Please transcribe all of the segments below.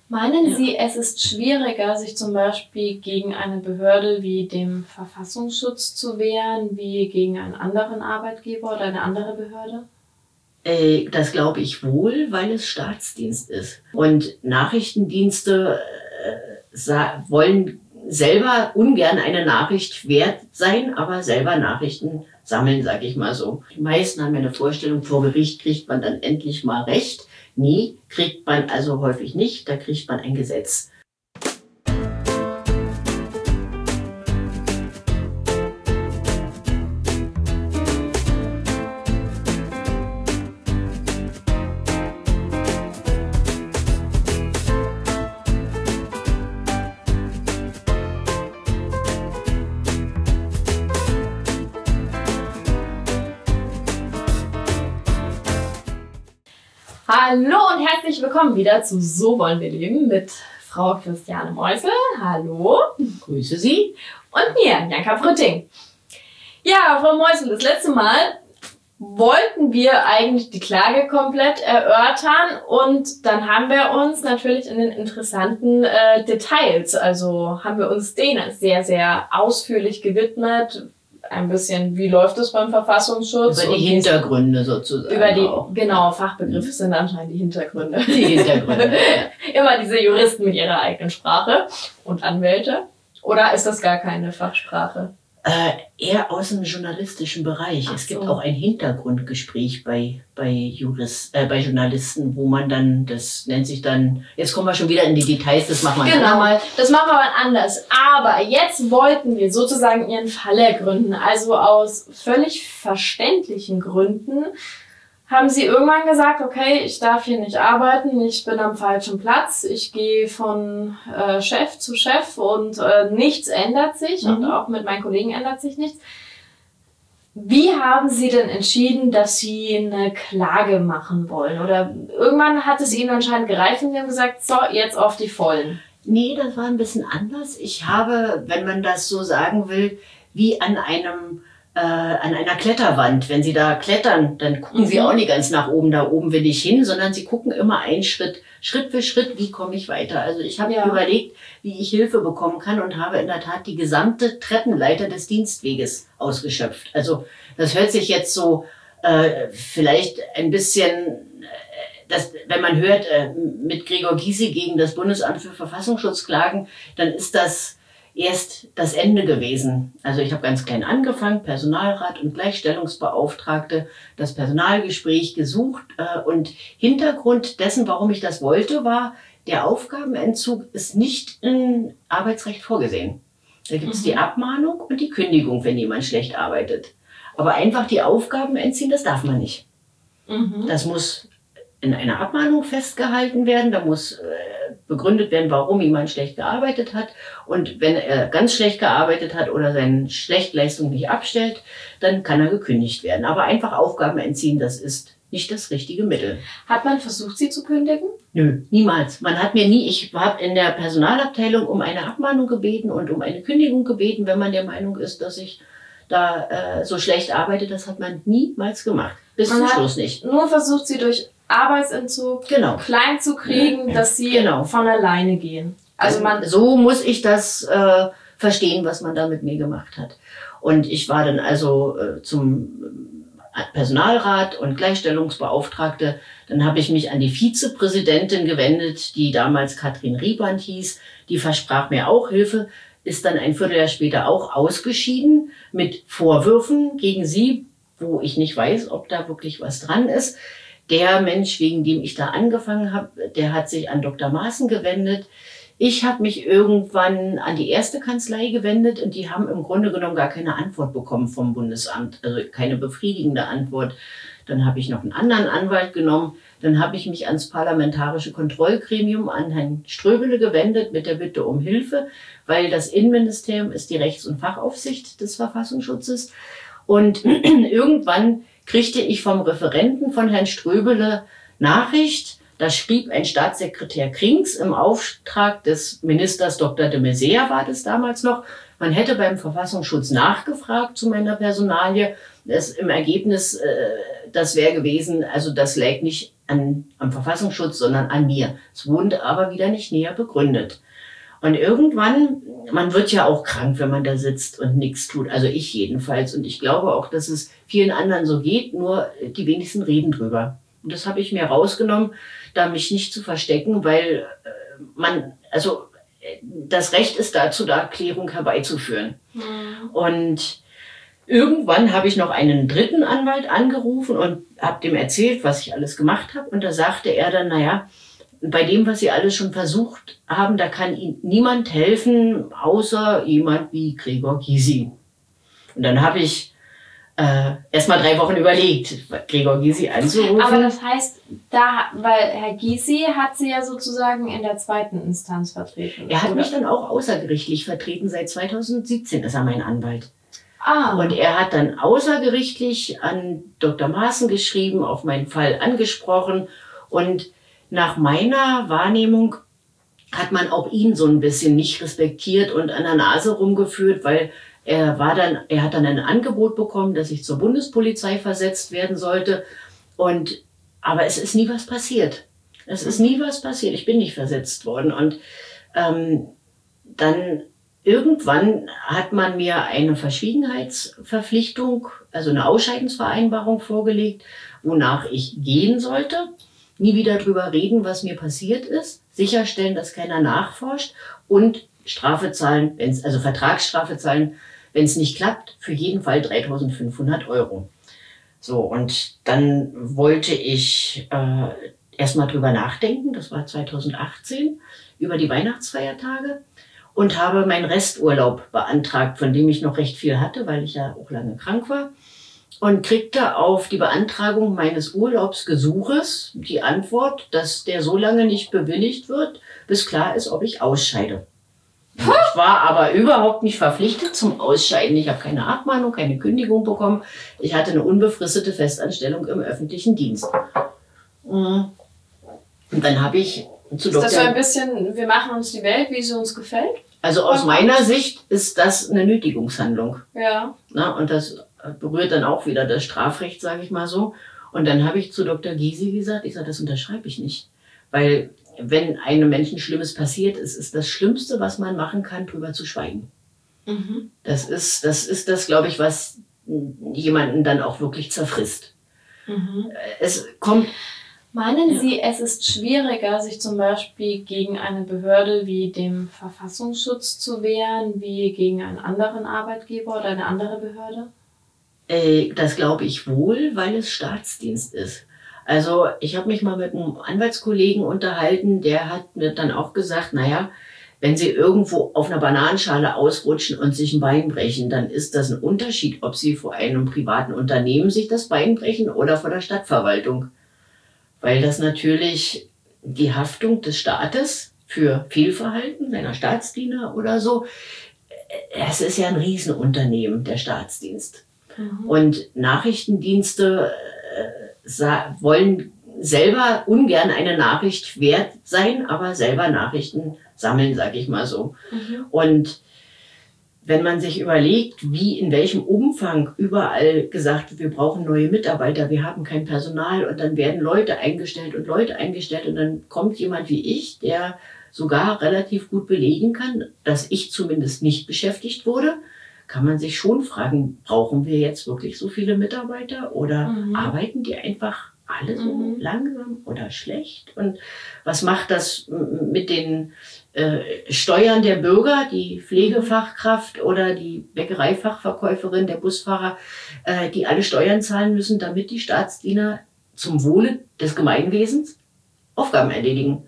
Meinen Sie, es ist schwieriger, sich zum Beispiel gegen eine Behörde wie dem Verfassungsschutz zu wehren, wie gegen einen anderen Arbeitgeber oder eine andere Behörde? Das glaube ich wohl, weil es Staatsdienst ist. Und Nachrichtendienste wollen selber ungern eine Nachricht wert sein, aber selber Nachrichten sammeln, sage ich mal so. Die meisten haben ja eine Vorstellung, vor Gericht kriegt man dann endlich mal Recht. Nee, kriegt man also häufig nicht, da kriegt man ein Gesetz. Hallo und herzlich willkommen wieder zu So wollen wir leben mit Frau Christiane Meusel. Hallo. Grüße Sie. Und mir, Janka Frütting. Ja, Frau Meusel, das letzte Mal wollten wir eigentlich die Klage komplett erörtern und dann haben wir uns natürlich in den interessanten Details, also haben wir uns denen sehr, sehr ausführlich gewidmet. Ein bisschen, wie läuft es beim Verfassungsschutz? Über die Hintergründe sozusagen. Über die, genau, Fachbegriffe sind anscheinend die Hintergründe. Die Hintergründe, ja. Immer diese Juristen mit ihrer eigenen Sprache und Anwälte. Oder ist das gar keine Fachsprache? Eher aus dem journalistischen Bereich. Es gibt auch ein Hintergrundgespräch bei Journalisten, wo man dann, das nennt sich dann, jetzt kommen wir schon wieder in die Details, das machen wir genau, mal. Das machen wir mal anders. Aber jetzt wollten wir sozusagen Ihren Fall ergründen. Also aus völlig verständlichen Gründen haben Sie irgendwann gesagt, okay, ich darf hier nicht arbeiten, ich bin am falschen Platz, ich gehe von Chef zu Chef und nichts ändert sich und auch mit meinen Kollegen ändert sich nichts. Wie haben Sie denn entschieden, dass Sie eine Klage machen wollen? Oder irgendwann hat es Ihnen anscheinend gereicht und Sie haben gesagt, so, jetzt auf die Vollen. Nee, das war ein bisschen anders. Ich habe, wenn man das so sagen will, wie an einer Kletterwand. Wenn Sie da klettern, dann gucken Sie auch nicht ganz nach oben, da oben will ich hin, sondern Sie gucken immer einen Schritt für Schritt, wie komme ich weiter. Also ich habe überlegt, wie ich Hilfe bekommen kann und habe in der Tat die gesamte Treppenleiter des Dienstweges ausgeschöpft. Also das hört sich jetzt so vielleicht ein bisschen, wenn man hört, mit Gregor Gysi gegen das Bundesamt für Verfassungsschutz klagen, dann ist das erst das Ende gewesen. Also ich habe ganz klein angefangen, Personalrat und Gleichstellungsbeauftragte, das Personalgespräch gesucht und Hintergrund dessen, warum ich das wollte, war, der Aufgabenentzug ist nicht im Arbeitsrecht vorgesehen. Da gibt es die Abmahnung und die Kündigung, wenn jemand schlecht arbeitet. Aber einfach die Aufgaben entziehen, das darf man nicht. Das muss in einer Abmahnung festgehalten werden, da muss begründet werden, warum jemand schlecht gearbeitet hat. Und wenn er ganz schlecht gearbeitet hat oder seine Schlechtleistung nicht abstellt, dann kann er gekündigt werden. Aber einfach Aufgaben entziehen, das ist nicht das richtige Mittel. Hat man versucht, Sie zu kündigen? Nö, niemals. Man hat mir nie, ich habe in der Personalabteilung um eine Abmahnung gebeten und um eine Kündigung gebeten, wenn man der Meinung ist, dass ich da so schlecht arbeite. Das hat man niemals gemacht. Bis zum Schluss nicht. Nur versucht, Sie durch Arbeitsentzug klein zu kriegen, dass sie von alleine gehen. Also so muss ich das verstehen, was man da mit mir gemacht hat. Und ich war dann also zum Personalrat und Gleichstellungsbeauftragte. Dann habe ich mich an die Vizepräsidentin gewendet, die damals Katrin Rieband hieß. Die versprach mir auch Hilfe, ist dann ein Vierteljahr später auch ausgeschieden mit Vorwürfen gegen sie, wo ich nicht weiß, ob da wirklich was dran ist. Der Mensch, wegen dem ich da angefangen habe, der hat sich an Dr. Maaßen gewendet. Ich habe mich irgendwann an die erste Kanzlei gewendet und die haben im Grunde genommen gar keine Antwort bekommen vom Bundesamt, also keine befriedigende Antwort. Dann habe ich noch einen anderen Anwalt genommen. Dann habe ich mich ans Parlamentarische Kontrollgremium, an Herrn Ströbele gewendet mit der Bitte um Hilfe, weil das Innenministerium ist die Rechts- und Fachaufsicht des Verfassungsschutzes. Und irgendwann kriegte ich vom Referenten von Herrn Ströbele Nachricht, da schrieb ein Staatssekretär Krings im Auftrag des Ministers Dr. de Maizière, war das damals noch, man hätte beim Verfassungsschutz nachgefragt zu meiner Personalie. Im Ergebnis, das wäre gewesen, also das lag nicht am Verfassungsschutz, sondern an mir. Es wurde aber wieder nicht näher begründet. Und irgendwann, man wird ja auch krank, wenn man da sitzt und nichts tut. Also ich jedenfalls. Und ich glaube auch, dass es vielen anderen so geht, nur die wenigsten reden drüber. Und das habe ich mir rausgenommen, da mich nicht zu verstecken, weil das Recht ist dazu da, Klärung herbeizuführen. Mhm. Und irgendwann habe ich noch einen dritten Anwalt angerufen und habe dem erzählt, was ich alles gemacht habe. Und da sagte er dann, naja, bei dem, was Sie alles schon versucht haben, da kann Ihnen niemand helfen, außer jemand wie Gregor Gysi. Und dann habe ich erst mal 3 Wochen überlegt, Gregor Gysi anzurufen. Aber das heißt, weil Herr Gysi hat Sie ja sozusagen in der 2. Instanz vertreten. Er hat mich dann auch außergerichtlich vertreten. Seit 2017 ist er mein Anwalt. Und er hat dann außergerichtlich an Dr. Maaßen geschrieben, auf meinen Fall angesprochen. Und nach meiner Wahrnehmung hat man auch ihn so ein bisschen nicht respektiert und an der Nase rumgeführt, weil er hat dann ein Angebot bekommen, dass ich zur Bundespolizei versetzt werden sollte. Aber es ist nie was passiert. Es ist nie was passiert. Ich bin nicht versetzt worden. Und dann irgendwann hat man mir eine Verschwiegenheitsverpflichtung, also eine Ausscheidensvereinbarung vorgelegt, wonach ich gehen sollte. Nie wieder drüber reden, was mir passiert ist, sicherstellen, dass keiner nachforscht und Strafe zahlen, Vertragsstrafe zahlen, wenn es nicht klappt, für jeden Fall 3.500 €. So, und dann wollte ich erstmal drüber nachdenken, das war 2018, über die Weihnachtsfeiertage und habe meinen Resturlaub beantragt, von dem ich noch recht viel hatte, weil ich ja auch lange krank war. Und kriegte auf die Beantragung meines Urlaubsgesuches die Antwort, dass der so lange nicht bewilligt wird, bis klar ist, ob ich ausscheide. Ich war aber überhaupt nicht verpflichtet zum Ausscheiden. Ich habe keine Abmahnung, keine Kündigung bekommen. Ich hatte eine unbefristete Festanstellung im öffentlichen Dienst. Und dann habe ich zu Dr. Ist das so ein bisschen, wir machen uns die Welt, wie sie uns gefällt? Also aus meiner Sicht ist das eine Nötigungshandlung. Ja. Und das berührt dann auch wieder das Strafrecht, sage ich mal so. Und dann habe ich zu Dr. Gysi gesagt, das unterschreibe ich nicht. Weil wenn einem Menschen Schlimmes passiert ist, ist das Schlimmste, was man machen kann, drüber zu schweigen. Mhm. Das ist das, glaube ich, was jemanden dann auch wirklich zerfrisst. Mhm. Meinen Sie, es ist schwieriger, sich zum Beispiel gegen eine Behörde wie dem Verfassungsschutz zu wehren, wie gegen einen anderen Arbeitgeber oder eine andere Behörde? Das glaube ich wohl, weil es Staatsdienst ist. Also ich habe mich mal mit einem Anwaltskollegen unterhalten, der hat mir dann auch gesagt, naja, wenn Sie irgendwo auf einer Bananenschale ausrutschen und sich ein Bein brechen, dann ist das ein Unterschied, ob Sie vor einem privaten Unternehmen sich das Bein brechen oder vor der Stadtverwaltung. Weil das natürlich die Haftung des Staates für Fehlverhalten seiner Staatsdiener oder so, es ist ja ein Riesenunternehmen, der Staatsdienst. Mhm. Und Nachrichtendienste wollen selber ungern eine Nachricht wert sein, aber selber Nachrichten sammeln, sage ich mal so. Mhm. Und wenn man sich überlegt, wie in welchem Umfang überall gesagt wird, wir brauchen neue Mitarbeiter, wir haben kein Personal und dann werden Leute eingestellt und dann kommt jemand wie ich, der sogar relativ gut belegen kann, dass ich zumindest nicht beschäftigt wurde, kann man sich schon fragen, brauchen wir jetzt wirklich so viele Mitarbeiter oder arbeiten die einfach alle so langsam oder schlecht? Und was macht das mit den Steuern der Bürger, die Pflegefachkraft oder die Bäckereifachverkäuferin, der Busfahrer, die alle Steuern zahlen müssen, damit die Staatsdiener zum Wohle des Gemeinwesens Aufgaben erledigen?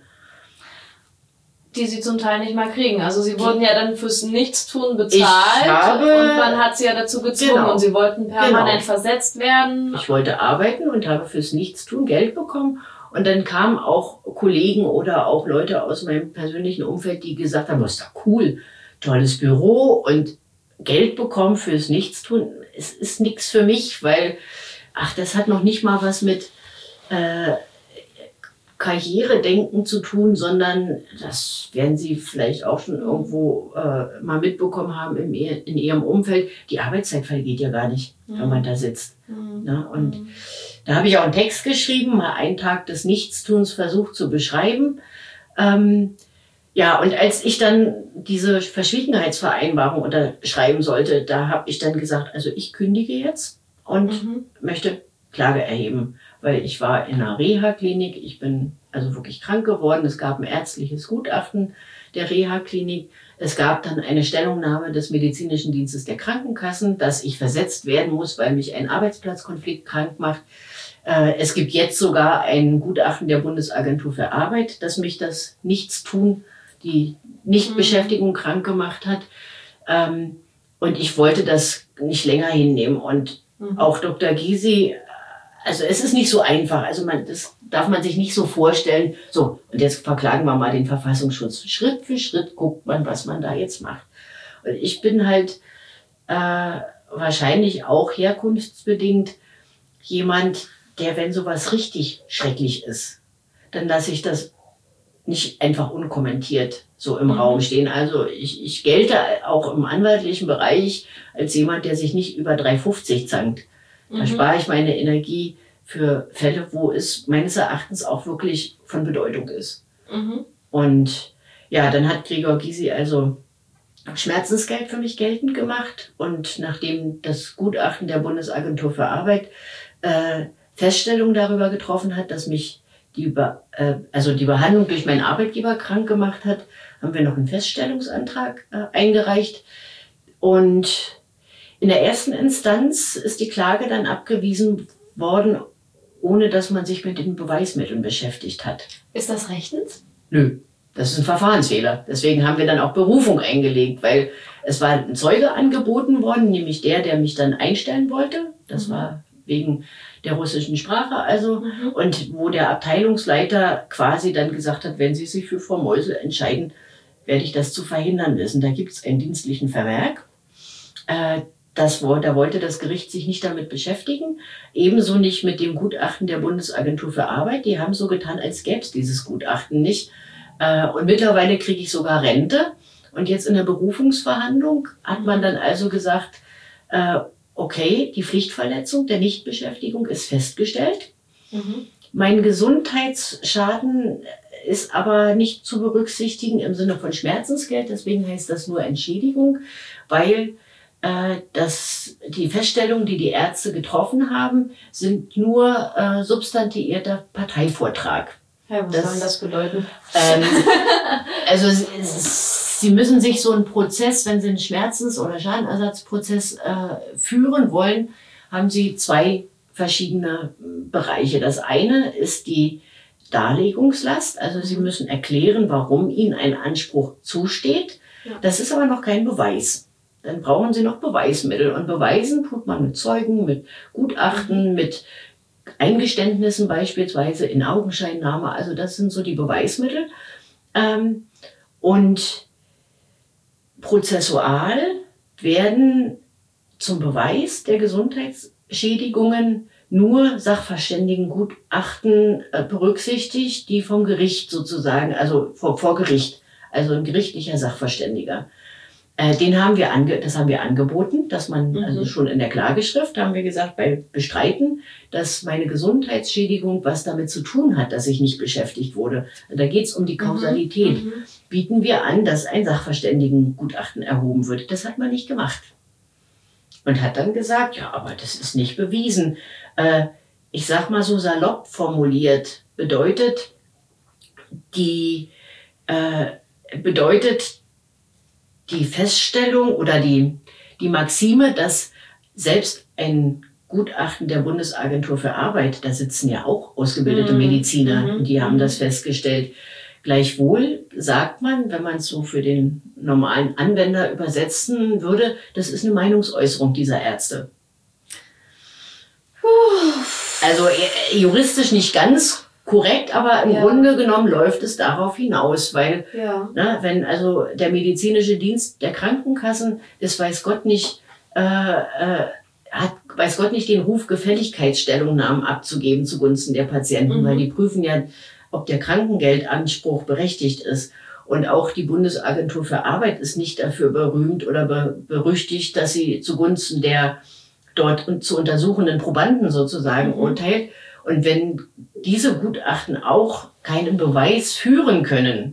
Die sie zum Teil nicht mal kriegen. Also sie wurden ja dann fürs Nichtstun bezahlt und man hat sie ja dazu gezwungen und sie wollten permanent versetzt werden. Ich wollte arbeiten und habe fürs Nichtstun Geld bekommen und dann kamen auch Kollegen oder auch Leute aus meinem persönlichen Umfeld, die gesagt haben, das ist doch cool, tolles Büro und Geld bekommen fürs Nichtstun. Es ist nichts für mich, weil, das hat noch nicht mal was mit Karrieredenken zu tun, sondern das werden Sie vielleicht auch schon irgendwo mal mitbekommen haben in Ihrem Umfeld. Die Arbeitszeit vergeht ja gar nicht, wenn man da sitzt. Ja, und da habe ich auch einen Text geschrieben, mal einen Tag des Nichtstuns versucht zu beschreiben. Ja, und als ich dann diese Verschwiegenheitsvereinbarung unterschreiben sollte, da habe ich dann gesagt, also ich kündige jetzt und möchte Klage erheben, weil ich war in einer Reha-Klinik, ich bin also wirklich krank geworden, es gab ein ärztliches Gutachten der Reha-Klinik, es gab dann eine Stellungnahme des medizinischen Dienstes der Krankenkassen, dass ich versetzt werden muss, weil mich ein Arbeitsplatzkonflikt krank macht. Es gibt jetzt sogar ein Gutachten der Bundesagentur für Arbeit, dass mich das Nichtstun, die Nichtbeschäftigung krank gemacht hat. Und ich wollte das nicht länger hinnehmen. Und auch Dr. Gysi, also es ist nicht so einfach. Also das darf man sich nicht so vorstellen. So, und jetzt verklagen wir mal den Verfassungsschutz. Schritt für Schritt guckt man, was man da jetzt macht. Und ich bin halt wahrscheinlich auch herkunftsbedingt jemand, der, wenn sowas richtig schrecklich ist, dann lasse ich das nicht einfach unkommentiert so im Raum stehen. Also ich gelte auch im anwaltlichen Bereich als jemand, der sich nicht über 3,50 zankt. Da spare ich meine Energie für Fälle, wo es meines Erachtens auch wirklich von Bedeutung ist. Und ja, dann hat Gregor Gysi also Schmerzensgeld für mich geltend gemacht. Und nachdem das Gutachten der Bundesagentur für Arbeit Feststellung darüber getroffen hat, dass mich die Behandlung durch meinen Arbeitgeber krank gemacht hat, haben wir noch einen Feststellungsantrag eingereicht. Und in der ersten Instanz ist die Klage dann abgewiesen worden, ohne dass man sich mit den Beweismitteln beschäftigt hat. Ist das rechtens? Nö, das ist ein Verfahrensfehler. Deswegen haben wir dann auch Berufung eingelegt, weil es war ein Zeuge angeboten worden, nämlich der mich dann einstellen wollte. Das war wegen der russischen Sprache also. Und wo der Abteilungsleiter quasi dann gesagt hat, wenn Sie sich für Frau Meusel entscheiden, werde ich das zu verhindern wissen. Da gibt es einen dienstlichen Vermerk. Da wollte das Gericht sich nicht damit beschäftigen. Ebenso nicht mit dem Gutachten der Bundesagentur für Arbeit. Die haben so getan, als gäbe es dieses Gutachten nicht. Und mittlerweile kriege ich sogar Rente. Und jetzt in der Berufungsverhandlung hat man dann also gesagt, okay, die Pflichtverletzung der Nichtbeschäftigung ist festgestellt. Mein Gesundheitsschaden ist aber nicht zu berücksichtigen im Sinne von Schmerzensgeld. Deswegen heißt das nur Entschädigung, weil die Feststellungen, die die Ärzte getroffen haben, sind nur substantiierter Parteivortrag. Ja, was soll das bedeuten? Also Sie müssen sich so einen Prozess, wenn Sie einen Schmerzens- oder Schadenersatzprozess führen wollen, haben Sie zwei verschiedene Bereiche. Das eine ist die Darlegungslast. Also Sie müssen erklären, warum Ihnen ein Anspruch zusteht. Ja. Das ist aber noch kein Beweis. Dann brauchen Sie noch Beweismittel. Und beweisen tut man mit Zeugen, mit Gutachten, mit Eingeständnissen beispielsweise in Augenscheinnahme. Also das sind so die Beweismittel. Und prozessual werden zum Beweis der Gesundheitsschädigungen nur Sachverständigengutachten berücksichtigt, die vom Gericht sozusagen, also vor Gericht, also ein gerichtlicher Sachverständiger. Das haben wir angeboten, dass man, also schon in der Klageschrift haben wir gesagt, bei Bestreiten, dass meine Gesundheitsschädigung was damit zu tun hat, dass ich nicht beschäftigt wurde. Da geht es um die Kausalität. Bieten wir an, dass ein Sachverständigengutachten erhoben wird. Das hat man nicht gemacht. Und hat dann gesagt, ja, aber das ist nicht bewiesen. Ich sag mal so salopp formuliert, bedeutet die Feststellung oder die Maxime, dass selbst ein Gutachten der Bundesagentur für Arbeit, da sitzen ja auch ausgebildete Mediziner, und die haben das festgestellt. Gleichwohl sagt man, wenn man es so für den normalen Anwender übersetzen würde, das ist eine Meinungsäußerung dieser Ärzte. Also juristisch nicht ganz korrekt, aber im Grunde genommen läuft es darauf hinaus, weil wenn also der medizinische Dienst der Krankenkassen ist, weiß Gott nicht den Ruf, Gefälligkeitsstellungnahmen abzugeben zugunsten der Patienten, weil die prüfen ja ob der Krankengeldanspruch berechtigt ist. Und auch die Bundesagentur für Arbeit ist nicht dafür berühmt oder berüchtigt, dass sie zugunsten der dort zu untersuchenden Probanden sozusagen urteilt. Und wenn diese Gutachten auch keinen Beweis führen können,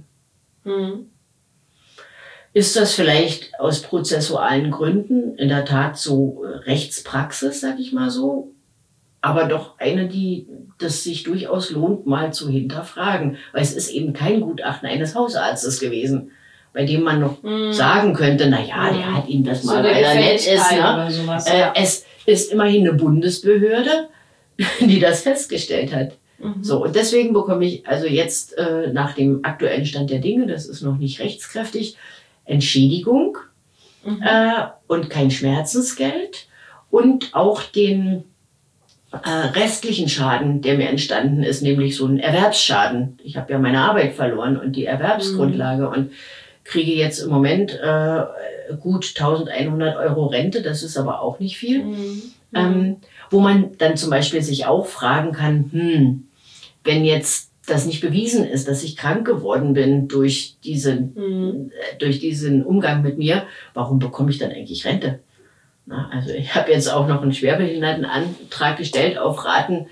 ist das vielleicht aus prozessualen Gründen in der Tat so Rechtspraxis, sag ich mal so, aber doch eine, die das sich durchaus lohnt, mal zu hinterfragen. Weil es ist eben kein Gutachten eines Hausarztes gewesen, bei dem man noch sagen könnte, na ja, der hat Ihnen das mal, weil er nett ist. Ne? Sowas, Es ist immerhin eine Bundesbehörde, die das festgestellt hat. So, und deswegen bekomme ich also jetzt nach dem aktuellen Stand der Dinge, das ist noch nicht rechtskräftig, Entschädigung und kein Schmerzensgeld und auch den restlichen Schaden, der mir entstanden ist, nämlich so ein Erwerbsschaden. Ich habe ja meine Arbeit verloren und die Erwerbsgrundlage und kriege jetzt im Moment gut 1.100 Euro Rente, das ist aber auch nicht viel. Wo man dann zum Beispiel sich auch fragen kann, wenn jetzt das nicht bewiesen ist, dass ich krank geworden bin durch diesen Umgang mit mir, warum bekomme ich dann eigentlich Rente? Na, also ich habe jetzt auch noch einen Schwerbehindertenantrag gestellt auf Raten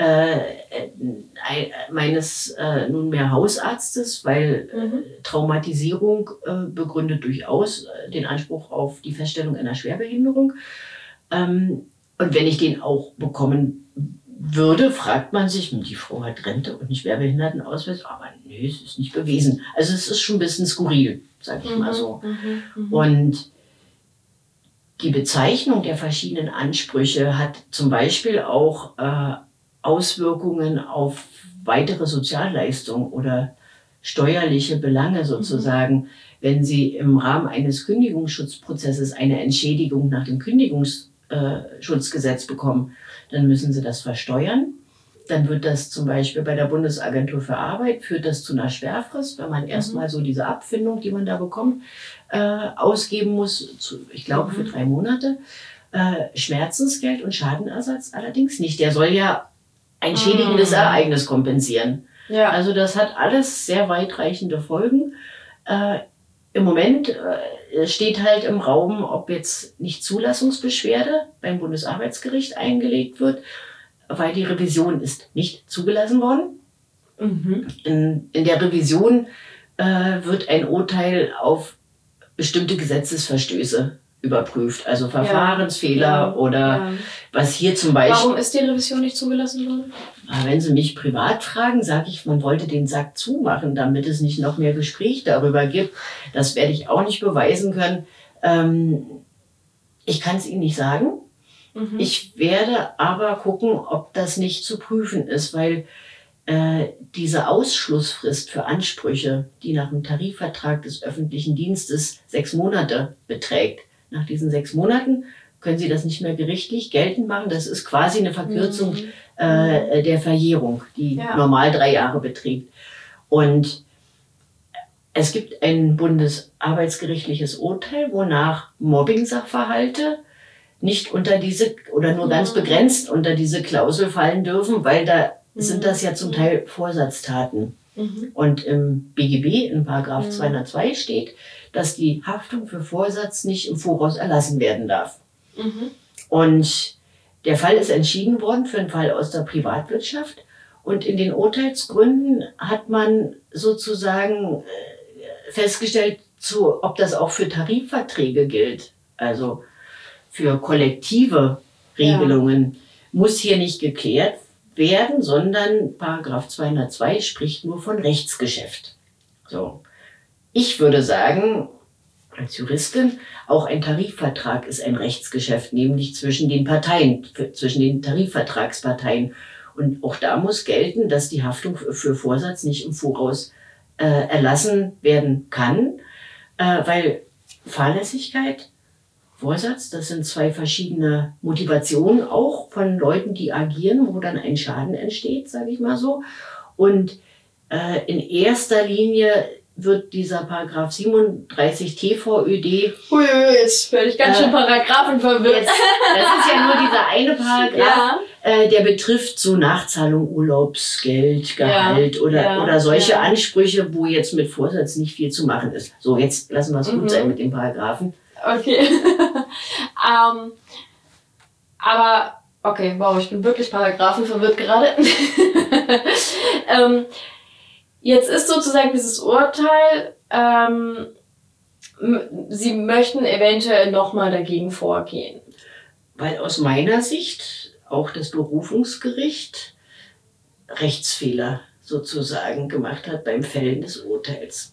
meines nunmehr Hausarztes, weil Traumatisierung begründet durchaus den Anspruch auf die Feststellung einer Schwerbehinderung. Und wenn ich den auch bekommen würde, fragt man sich, die Frau hat Rente und einen Schwerbehindertenausweis, aber nö, es ist nicht bewiesen. Also es ist schon ein bisschen skurril, sag ich mal so. Und die Bezeichnung der verschiedenen Ansprüche hat zum Beispiel auch Auswirkungen auf weitere Sozialleistungen oder steuerliche Belange sozusagen. Wenn Sie im Rahmen eines Kündigungsschutzprozesses eine Entschädigung nach dem Kündigungsschutzgesetz bekommen, dann müssen Sie das versteuern. Dann wird das zum Beispiel bei der Bundesagentur für Arbeit, führt das zu einer Sperrfrist, wenn man erstmal so diese Abfindung, die man da bekommt, ausgeben muss, ich glaube für 3 Monate. Schmerzensgeld und Schadenersatz allerdings nicht. Der soll ja ein schädigendes Ereignis kompensieren. Ja. Also das hat alles sehr weitreichende Folgen. Im Moment steht halt im Raum, ob jetzt nicht Zulassungsbeschwerde beim Bundesarbeitsgericht eingelegt wird, weil die Revision ist nicht zugelassen worden. In der Revision wird ein Urteil auf bestimmte Gesetzesverstöße überprüft, also Verfahrensfehler oder was hier zum Beispiel... Warum ist die Revision nicht zugelassen worden? Wenn Sie mich privat fragen, sage ich, man wollte den Sack zumachen, damit es nicht noch mehr Gespräch darüber gibt. Das werde ich auch nicht beweisen können. Ich kann es Ihnen nicht sagen. Ich werde aber gucken, ob das nicht zu prüfen ist, weil diese Ausschlussfrist für Ansprüche, die nach dem Tarifvertrag des öffentlichen Dienstes 6 Monate beträgt, nach diesen 6 Monaten können Sie das nicht mehr gerichtlich geltend machen. Das ist quasi eine Verkürzung der Verjährung, die normal 3 Jahre beträgt. Und es gibt ein bundesarbeitsgerichtliches Urteil, wonach Mobbing-Sachverhalte nicht unter diese oder nur ganz begrenzt unter diese Klausel fallen dürfen, weil da sind das ja zum Teil Vorsatztaten. Und im BGB in Paragraph 202 steht, dass die Haftung für Vorsatz nicht im Voraus erlassen werden darf. Und der Fall ist entschieden worden für einen Fall aus der Privatwirtschaft. Und in den Urteilsgründen hat man sozusagen festgestellt, ob das auch für Tarifverträge gilt. Also für kollektive Regelungen muss hier nicht geklärt werden, sondern Paragraph 202 spricht nur von Rechtsgeschäft. So. Ich würde sagen, als Juristin, auch ein Tarifvertrag ist ein Rechtsgeschäft, nämlich zwischen den Parteien, zwischen den Tarifvertragsparteien. Und auch da muss gelten, dass die Haftung für Vorsatz nicht im Voraus erlassen werden kann, weil Fahrlässigkeit, Vorsatz, das sind 2 verschiedene Motivationen auch von Leuten, die agieren, wo dann ein Schaden entsteht, sage ich mal so. Und in erster Linie wird dieser Paragraph 37 TVÖD. Ui, jetzt werde ich ganz schön Paragraphen verwirrt. Das ist ja nur dieser eine Paragraph, der betrifft so Nachzahlung, Urlaubsgeld, Gehalt oder solche Ansprüche, wo jetzt mit Vorsatz nicht viel zu machen ist. So, jetzt lassen wir es gut sein mit den Paragraphen. Okay. Aber, okay, wow, ich bin wirklich Paragraphen verwirrt gerade. Jetzt ist sozusagen dieses Urteil, Sie möchten eventuell nochmal dagegen vorgehen. Weil aus meiner Sicht auch das Berufungsgericht Rechtsfehler sozusagen gemacht hat beim Fällen des Urteils.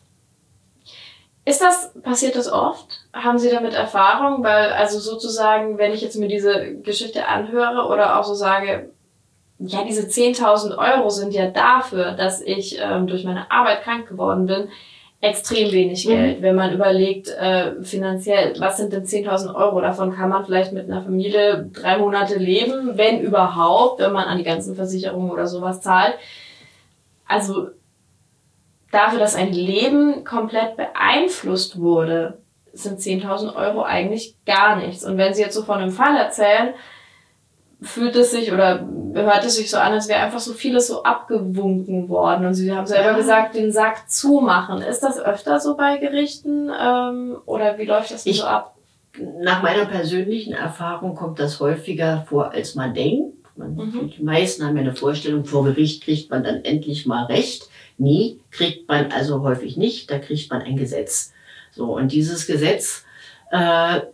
Passiert das oft? Haben Sie damit Erfahrung? Weil, also sozusagen, wenn ich jetzt mir diese Geschichte anhöre oder auch so sage, ja, diese 10.000 Euro sind ja dafür, dass ich durch meine Arbeit krank geworden bin, extrem wenig Geld. Wenn man überlegt, finanziell, was sind denn 10.000 Euro? Davon kann man vielleicht mit einer Familie 3 Monate leben, wenn überhaupt, wenn man an die ganzen Versicherungen oder sowas zahlt. Also dafür, dass ein Leben komplett beeinflusst wurde, sind 10.000 Euro eigentlich gar nichts. Und wenn Sie jetzt so von einem Fall erzählen, fühlt es sich oder hört es sich so an, als wäre einfach so vieles so abgewunken worden. Und Sie haben selber gesagt, den Sack zumachen. Ist das öfter so bei Gerichten oder wie läuft das so ab? Nach meiner persönlichen Erfahrung kommt das häufiger vor, als man denkt. Die meisten haben ja eine Vorstellung, vor Gericht kriegt man dann endlich mal Recht. Nee, kriegt man also häufig nicht. Da kriegt man ein Gesetz. So, und dieses Gesetz, also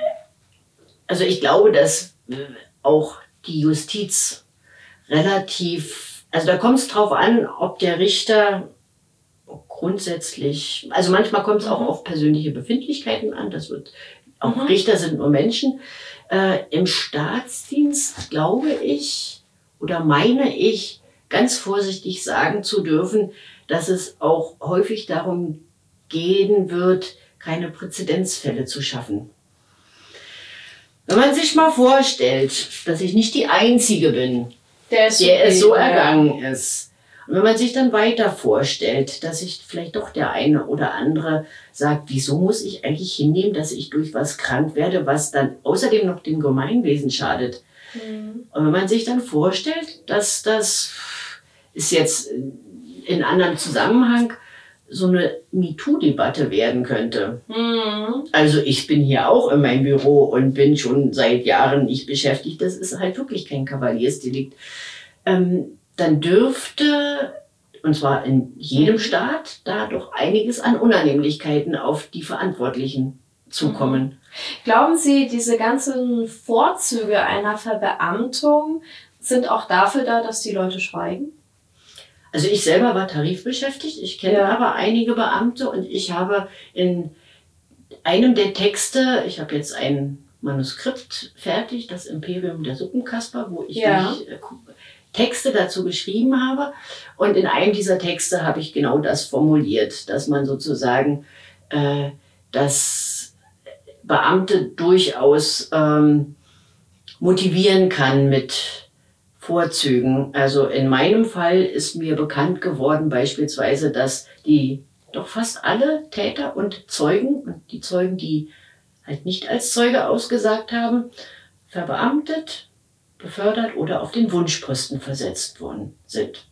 ich glaube, dass auch die Justiz relativ, also da kommt es drauf an, ob der Richter grundsätzlich, also manchmal kommt es auch auf persönliche Befindlichkeiten an, das wird, auch Richter sind nur Menschen. Im Staatsdienst glaube ich oder meine ich, ganz vorsichtig sagen zu dürfen, dass es auch häufig darum gehen wird, keine Präzedenzfälle zu schaffen. Wenn man sich mal vorstellt, dass ich nicht die Einzige bin, der es so ergangen ist. Und wenn man sich dann weiter vorstellt, dass sich vielleicht doch der eine oder andere sagt, wieso muss ich eigentlich hinnehmen, dass ich durch was krank werde, was dann außerdem noch dem Gemeinwesen schadet. Und wenn man sich dann vorstellt, dass das ist jetzt in anderem Zusammenhang so eine MeToo-Debatte werden könnte. Also ich bin hier auch in meinem Büro und bin schon seit Jahren nicht beschäftigt. Das ist halt wirklich kein Kavaliersdelikt. Dann dürfte, und zwar in jedem Staat, da doch einiges an Unannehmlichkeiten auf die Verantwortlichen zukommen. Glauben Sie, diese ganzen Vorzüge einer Verbeamtung sind auch dafür da, dass die Leute schweigen? Also ich selber war tarifbeschäftigt, ich kenne aber einige Beamte und ich habe in einem der Texte, ich habe jetzt ein Manuskript fertig, das Imperium der Suppenkasper, wo ich Texte dazu geschrieben habe. Und in einem dieser Texte habe ich genau das formuliert, dass man sozusagen, dass Beamte durchaus motivieren kann mit Vorzügen. Also in meinem Fall ist mir bekannt geworden beispielsweise, dass die doch fast alle Täter und Zeugen, und die Zeugen, die halt nicht als Zeuge ausgesagt haben, verbeamtet, befördert oder auf den Wunschposten versetzt worden sind.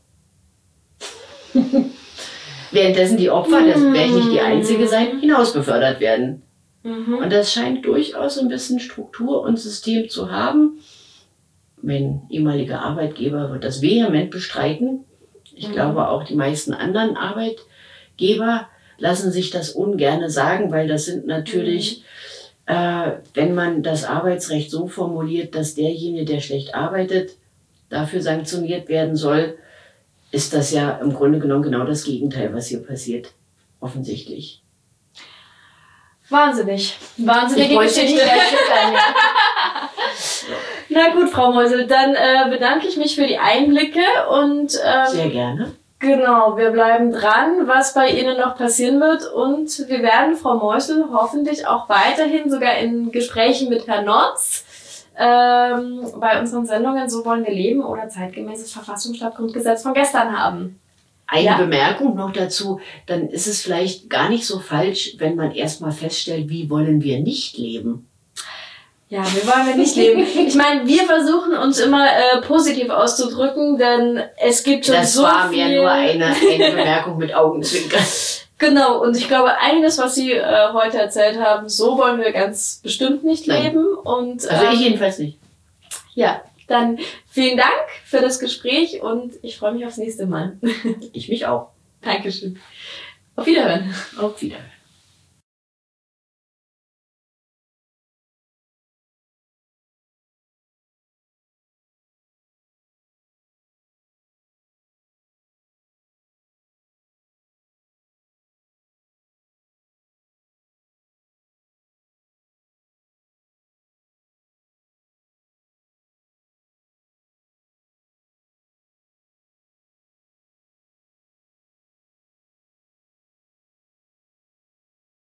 Währenddessen die Opfer, das werde ich nicht die Einzige sein, hinaus befördert werden. Und das scheint durchaus ein bisschen Struktur und System zu haben. Mein ehemaliger Arbeitgeber wird das vehement bestreiten. Ich glaube auch die meisten anderen Arbeitgeber lassen sich das ungerne sagen, weil das sind natürlich, wenn man das Arbeitsrecht so formuliert, dass derjenige, der schlecht arbeitet, dafür sanktioniert werden soll, ist das ja im Grunde genommen genau das Gegenteil, was hier passiert. Offensichtlich. Wahnsinnig. Wahnsinnige Geschichte. Na gut, Frau Meusel, dann bedanke ich mich für die Einblicke und sehr gerne. Genau, wir bleiben dran, was bei Ihnen noch passieren wird und wir werden Frau Meusel hoffentlich auch weiterhin sogar in Gesprächen mit Herrn Notz bei unseren Sendungen So wollen wir leben oder zeitgemäßes Verfassungsstadtgrundgesetz von gestern haben. Eine Bemerkung noch dazu, dann ist es vielleicht gar nicht so falsch, wenn man erstmal feststellt, wie wollen wir nicht leben. Ja, wie wollen wir nicht leben? Ich meine, wir versuchen uns immer positiv auszudrücken, denn es gibt schon so viel... Das war mir nur eine Bemerkung mit Augenzwinkern. Genau, und ich glaube, einiges, was Sie heute erzählt haben, so wollen wir ganz bestimmt nicht leben. Und, also ich jedenfalls nicht. Ja, dann vielen Dank für das Gespräch und ich freue mich aufs nächste Mal. Ich mich auch. Dankeschön. Auf Wiederhören. Auf Wiederhören.